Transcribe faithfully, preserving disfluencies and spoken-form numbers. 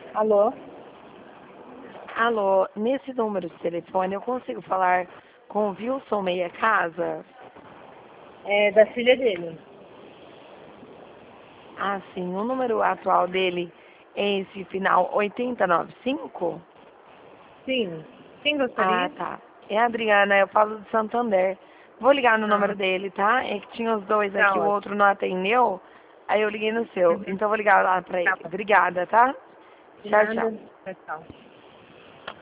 Alô? Alô, nesse número de telefone eu consigo falar com o Wilson Meia Casa? É da filha dele. Ah, sim. O número atual dele é esse final oitenta e noventa e cinco? Sim. Quem Ah, gostaria? tá. É a Adriana, eu falo de Santander. Vou ligar no número Ah, dele, tá? É que tinha os dois tá aqui, o ótimo. outro não atendeu. Aí eu liguei no seu. Uhum. Então eu vou ligar lá pra Tá ele. bom. Obrigada, tá? De Tchau, nada. tchau. Tchau, tchau.